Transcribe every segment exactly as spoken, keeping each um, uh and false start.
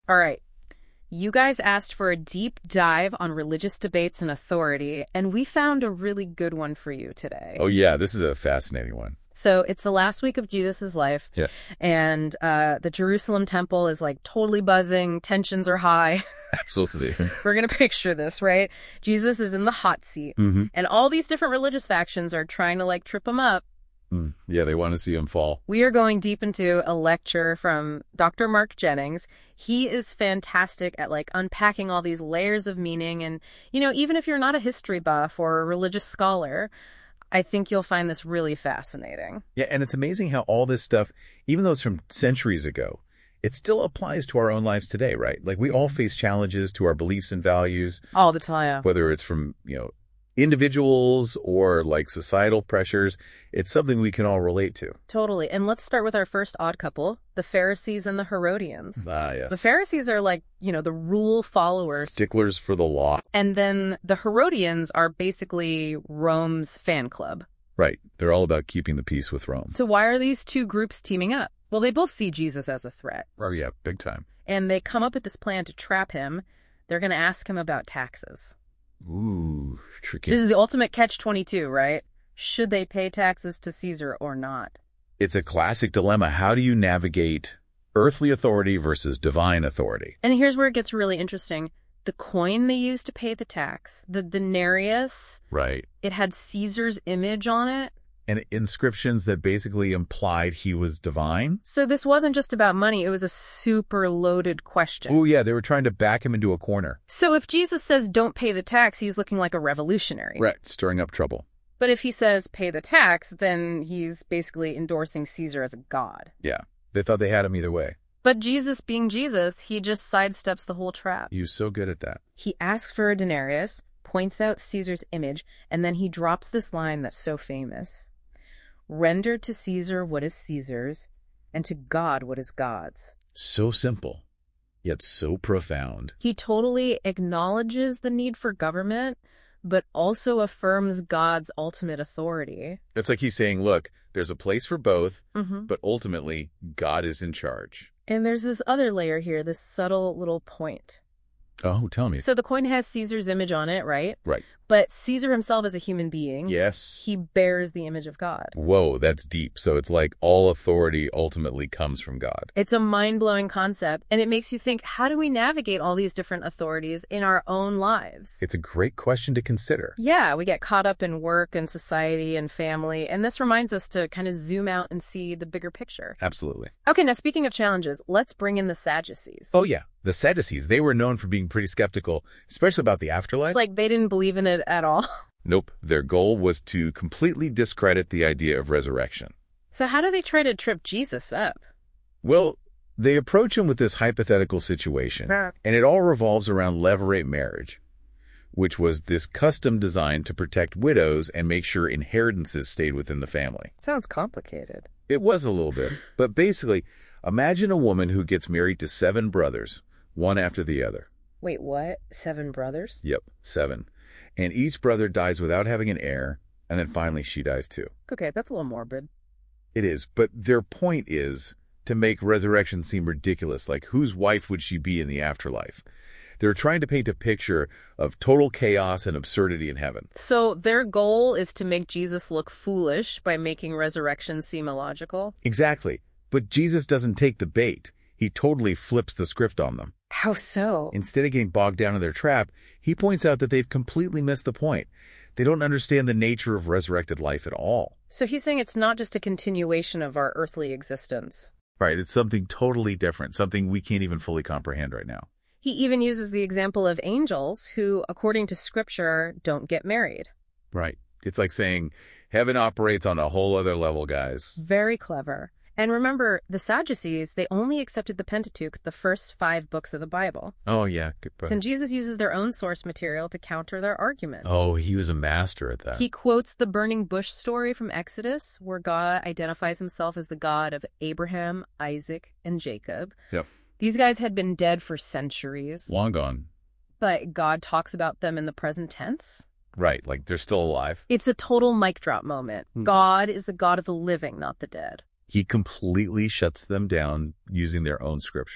All right. You guys asked for a deep dive on religious debates and authority, and we found a really good one for you today. Oh, yeah, this is a fascinating one. So it's the last week of Jesus' life, yeah. and uh, the Jerusalem temple is like totally buzzing, tensions are high. Absolutely. We're going to picture this, right? Jesus is in the hot seat, mm-hmm. and all these different religious factions are trying to like trip him up. Mm. Yeah, they want to see him fall. We are going deep into a lecture from Doctor Mark Jennings. He is fantastic at like unpacking all these layers of meaning. And, you know, even if you're not a history buff or a religious scholar, I think you'll find this really fascinating. Yeah, and it's amazing how all this stuff, even though it's from centuries ago, it still applies to our own lives today, right? Like we all face challenges to our beliefs and values. All the time. Whether it's from, you know, individuals or like societal pressures, it's something we can all relate to. Totally. And let's start with our first odd couple, the Pharisees and the Herodians. Ah, yes. The Pharisees are like, you know, the rule followers. Sticklers for the law. And then the Herodians are basically Rome's fan club. Right. They're all about keeping the peace with Rome. So why are these two groups teaming up? Well, they both see Jesus as a threat. Oh, yeah, big time. And they come up with this plan to trap him. They're going to ask him about taxes. Ooh, tricky. This is the ultimate catch twenty-two, right? Should they pay taxes to Caesar or not? It's a classic dilemma. How do you navigate earthly authority versus divine authority? And here's where it gets really interesting. The coin they used to pay the tax, the denarius, right? It had Caesar's image on it. And inscriptions that basically implied he was divine. So this wasn't just about money. It was a super loaded question. Oh, yeah. They were trying to back him into a corner. So if Jesus says don't pay the tax, he's looking like a revolutionary. Right. Stirring up trouble. But if he says pay the tax, then he's basically endorsing Caesar as a god. Yeah. They thought they had him either way. But Jesus being Jesus, he just sidesteps the whole trap. He was so good at that. He asks for a denarius, points out Caesar's image, and then he drops this line that's so famous. Render to Caesar what is Caesar's, and to God what is God's. So simple, yet so profound. He totally acknowledges the need for government, but also affirms God's ultimate authority. It's like he's saying, look, there's a place for both, mm-hmm. but ultimately, God is in charge. And there's this other layer here, this subtle little point. Oh, tell me. So the coin has Caesar's image on it, right? Right. But Caesar himself is a human being. Yes. He bears the image of God. Whoa, that's deep. So it's like all authority ultimately comes from God. It's a mind-blowing concept, and it makes you think, how do we navigate all these different authorities in our own lives? It's a great question to consider. Yeah, we get caught up in work and society and family, and this reminds us to kind of zoom out and see the bigger picture. Absolutely. Okay, now speaking of challenges, let's bring in the Sadducees. Oh, yeah. The Sadducees, they were known for being pretty skeptical, especially about the afterlife. It's like they didn't believe in it at all. Nope. Their goal was to completely discredit the idea of resurrection. So how do they try to trip Jesus up? Well, they approach him with this hypothetical situation, and it all revolves around levirate marriage, which was this custom designed to protect widows and make sure inheritances stayed within the family. Sounds complicated. It was a little bit, but basically, imagine a woman who gets married to seven brothers, one after the other. Wait, what? Seven brothers? Yep, seven. And each brother dies without having an heir, and then finally she dies too. Okay, that's a little morbid. It is, but their point is to make resurrection seem ridiculous, like whose wife would she be in the afterlife? They're trying to paint a picture of total chaos and absurdity in heaven. So their goal is to make Jesus look foolish by making resurrection seem illogical? Exactly. But Jesus doesn't take the bait. He totally flips the script on them. How so? Instead of getting bogged down in their trap, he points out that they've completely missed the point. They don't understand the nature of resurrected life at all. So he's saying it's not just a continuation of our earthly existence. Right, it's something totally different, something we can't even fully comprehend right now. He even uses the example of angels who, according to Scripture, don't get married. Right. It's like saying, heaven operates on a whole other level, guys. Very clever. And remember, the Sadducees, they only accepted the Pentateuch, the first five books of the Bible. Oh, yeah. Good point. So Jesus uses their own source material to counter their argument. Oh, he was a master at that. He quotes the burning bush story from Exodus, where God identifies himself as the God of Abraham, Isaac, and Jacob. Yep. These guys had been dead for centuries. Long gone. But God talks about them in the present tense. Right, like they're still alive. It's a total mic drop moment. Hmm. God is the God of the living, not the dead. He completely shuts them down using their own scriptures.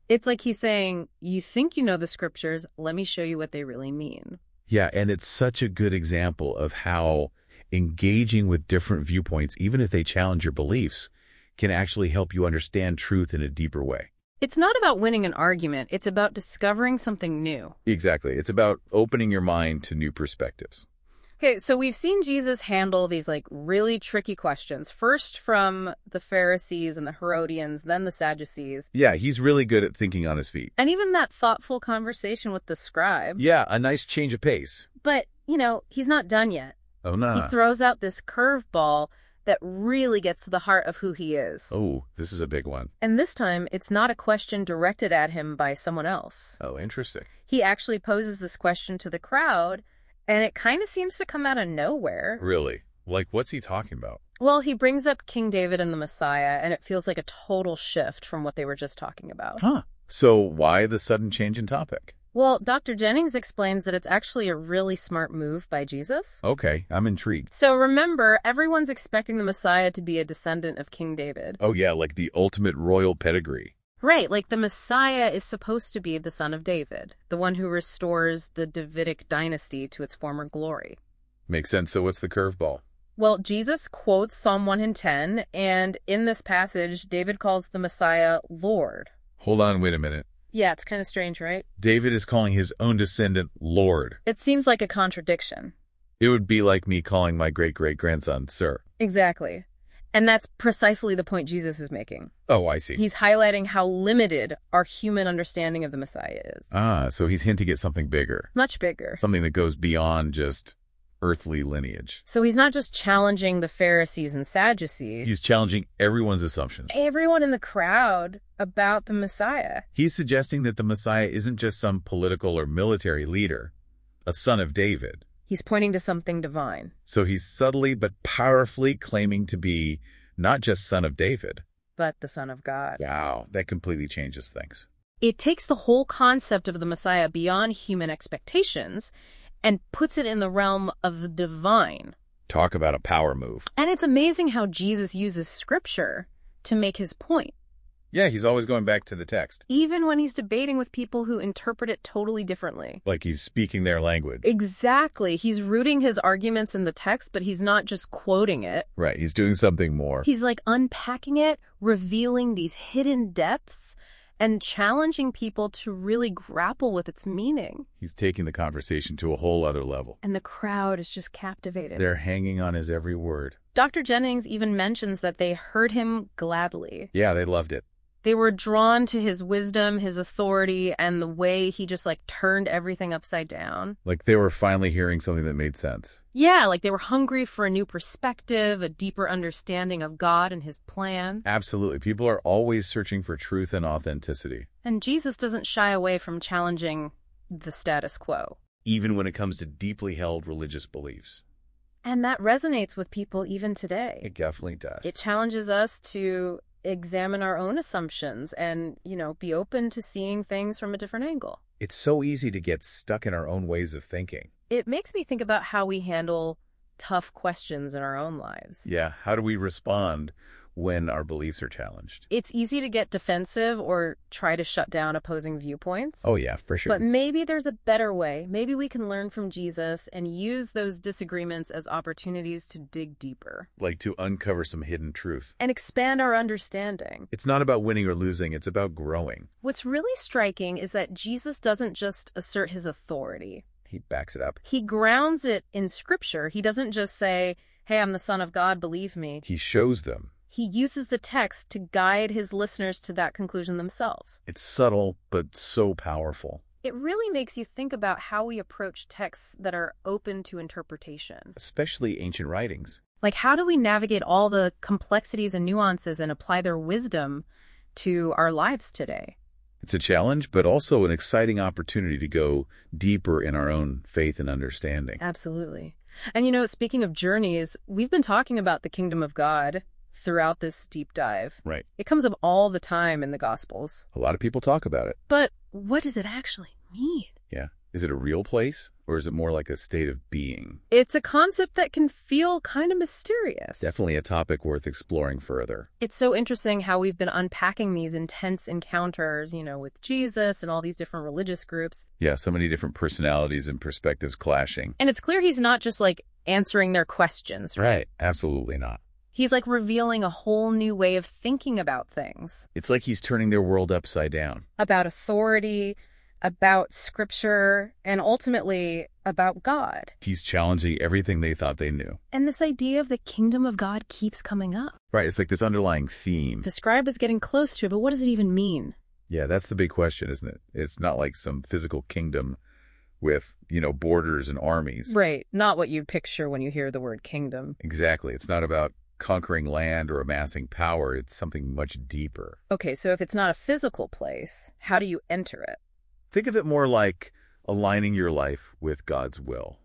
It's like he's saying, you think you know the scriptures, let me show you what they really mean. Yeah, and it's such a good example of how engaging with different viewpoints, even if they challenge your beliefs, can actually help you understand truth in a deeper way. It's not about winning an argument. It's about discovering something new. Exactly. It's about opening your mind to new perspectives. Okay, so we've seen Jesus handle these like really tricky questions. First from the Pharisees and the Herodians, then the Sadducees. Yeah, he's really good at thinking on his feet. And even that thoughtful conversation with the scribe. Yeah, a nice change of pace. But, you know, he's not done yet. Oh, no. He throws out this curveball that really gets to the heart of who he is. Oh, this is a big one. And this time, it's not a question directed at him by someone else. Oh, interesting. He actually poses this question to the crowd, and it kind of seems to come out of nowhere. Really? Like, what's he talking about? Well, he brings up King David and the Messiah, and it feels like a total shift from what they were just talking about. Huh. So why the sudden change in topic? Well, Doctor Jennings explains that it's actually a really smart move by Jesus. Okay, I'm intrigued. So remember, everyone's expecting the Messiah to be a descendant of King David. Oh, yeah, like the ultimate royal pedigree. Right, like the Messiah is supposed to be the son of David, the one who restores the Davidic dynasty to its former glory. Makes sense. So what's the curveball? Well, Jesus quotes Psalm one and ten, and in this passage, David calls the Messiah Lord. Hold on, wait a minute. Yeah, it's kind of strange, right? David is calling his own descendant Lord. It seems like a contradiction. It would be like me calling my great-great-grandson Sir. Exactly. And that's precisely the point Jesus is making. Oh, I see. He's highlighting how limited our human understanding of the Messiah is. Ah, so he's hinting at something bigger. Much bigger. Something that goes beyond just earthly lineage. So he's not just challenging the Pharisees and Sadducees. He's challenging everyone's assumptions. Everyone in the crowd about the Messiah. He's suggesting that the Messiah isn't just some political or military leader, a son of David. He's pointing to something divine. So he's subtly but powerfully claiming to be not just son of David, but the Son of God. Wow, that completely changes things. It takes the whole concept of the Messiah beyond human expectations and puts it in the realm of the divine. Talk about a power move. And it's amazing how Jesus uses scripture to make his point. Yeah, he's always going back to the text. Even when he's debating with people who interpret it totally differently. Like he's speaking their language. Exactly. He's rooting his arguments in the text, but he's not just quoting it. Right, he's doing something more. He's like unpacking it, revealing these hidden depths, and challenging people to really grapple with its meaning. He's taking the conversation to a whole other level. And the crowd is just captivated. They're hanging on his every word. Doctor Jennings even mentions that they heard him gladly. Yeah, they loved it. They were drawn to his wisdom, his authority, and the way he just like turned everything upside down. Like they were finally hearing something that made sense. Yeah, like they were hungry for a new perspective, a deeper understanding of God and his plan. Absolutely. People are always searching for truth and authenticity. And Jesus doesn't shy away from challenging the status quo. Even when it comes to deeply held religious beliefs. And that resonates with people even today. It definitely does. It challenges us to examine our own assumptions and, you know, be open to seeing things from a different angle. It's so easy to get stuck in our own ways of thinking. It makes me think about how we handle tough questions in our own lives. Yeah, how do we respond when our beliefs are challenged? It's easy to get defensive or try to shut down opposing viewpoints. Oh, yeah, for sure. But maybe there's a better way. Maybe we can learn from Jesus and use those disagreements as opportunities to dig deeper. Like to uncover some hidden truth. And expand our understanding. It's not about winning or losing, it's about growing. What's really striking is that Jesus doesn't just assert his authority. He backs it up. He grounds it in Scripture. He doesn't just say, hey, I'm the Son of God, believe me. He shows them. He uses the text to guide his listeners to that conclusion themselves. It's subtle, but so powerful. It really makes you think about how we approach texts that are open to interpretation. Especially ancient writings. Like, how do we navigate all the complexities and nuances and apply their wisdom to our lives today? It's a challenge, but also an exciting opportunity to go deeper in our own faith and understanding. Absolutely. And, you know, speaking of journeys, we've been talking about the kingdom of God throughout this deep dive. Right. It comes up all the time in the Gospels. A lot of people talk about it. But what does it actually mean? Yeah. Is it a real place, or is it more like a state of being? It's a concept that can feel kind of mysterious. Definitely a topic worth exploring further. It's so interesting how we've been unpacking these intense encounters, you know, with Jesus and all these different religious groups. Yeah, so many different personalities and perspectives clashing. And it's clear he's not just, like, answering their questions. Right, absolutely not. He's, like, revealing a whole new way of thinking about things. It's like he's turning their world upside down. About authority, about scripture, and ultimately about God. He's challenging everything they thought they knew. And this idea of the kingdom of God keeps coming up. Right, it's like this underlying theme. The scribe is getting close to it, but what does it even mean? Yeah, that's the big question, isn't it? It's not like some physical kingdom with, you know, borders and armies. Right, not what you'd picture when you hear the word kingdom. Exactly. It's not about conquering land or amassing power. It's something much deeper. Okay, so if it's not a physical place, how do you enter it? Think of it more like aligning your life with God's will.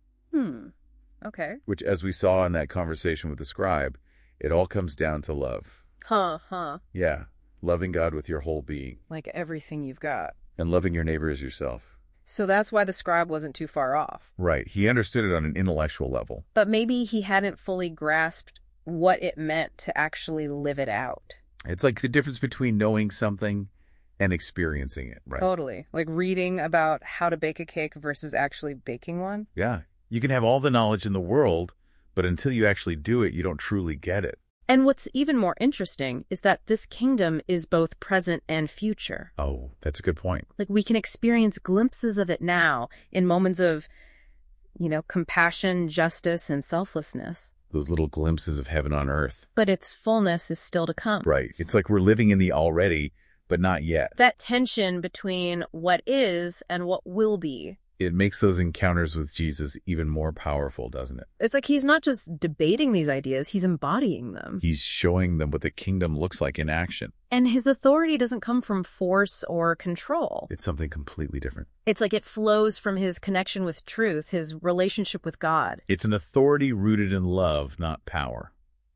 Hmm. Okay. Which, as we saw in that conversation with the scribe, it all comes down to love. Huh, huh. Yeah. Loving God with your whole being. Like everything you've got. And loving your neighbor as yourself. So that's why the scribe wasn't too far off. Right. He understood it on an intellectual level. But maybe he hadn't fully grasped what it meant to actually live it out. It's like the difference between knowing something and experiencing it, right? Totally. Like reading about how to bake a cake versus actually baking one. Yeah. You can have all the knowledge in the world, but until you actually do it, you don't truly get it. And what's even more interesting is that this kingdom is both present and future. Oh, that's a good point. Like we can experience glimpses of it now in moments of, you know, compassion, justice, and selflessness. Those little glimpses of heaven on earth. But its fullness is still to come. Right. It's like we're living in the already, but not yet. That tension between what is and what will be. It makes those encounters with Jesus even more powerful, doesn't it? It's like he's not just debating these ideas, he's embodying them. He's showing them what the kingdom looks like in action. And his authority doesn't come from force or control. It's something completely different. It's like it flows from his connection with truth, his relationship with God. It's an authority rooted in love, not power.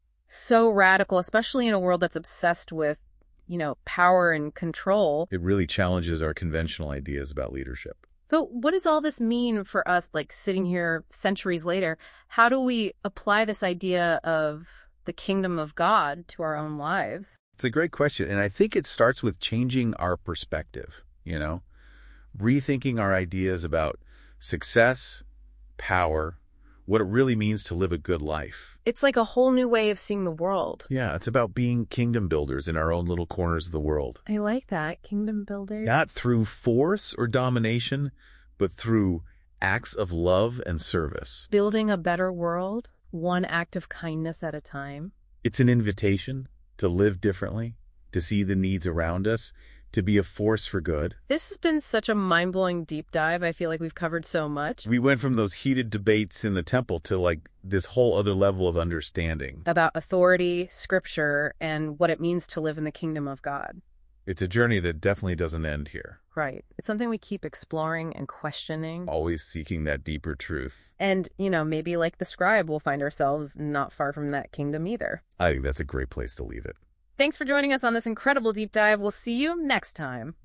So radical, especially in a world that's obsessed with, you know, power and control. It really challenges our conventional ideas about leadership. But what does all this mean for us, like sitting here centuries later? How do we apply this idea of the kingdom of God to our own lives? It's a great question, and I think it starts with changing our perspective, you know, rethinking our ideas about success, power, what it really means to live a good life. It's like a whole new way of seeing the world. Yeah, it's about being kingdom builders in our own little corners of the world. I like that, kingdom builders. Not through force or domination, but through acts of love and service. Building a better world, one act of kindness at a time. It's an invitation to live differently, to see the needs around us, to be a force for good. This has been such a mind-blowing deep dive. I feel like we've covered so much. We went from those heated debates in the temple to like this whole other level of understanding. About authority, scripture, and what it means to live in the kingdom of God. It's a journey that definitely doesn't end here. Right. It's something we keep exploring and questioning. Always seeking that deeper truth. And, you know, maybe like the scribe, we'll find ourselves not far from that kingdom either. I think that's a great place to leave it. Thanks for joining us on this incredible deep dive. We'll see you next time.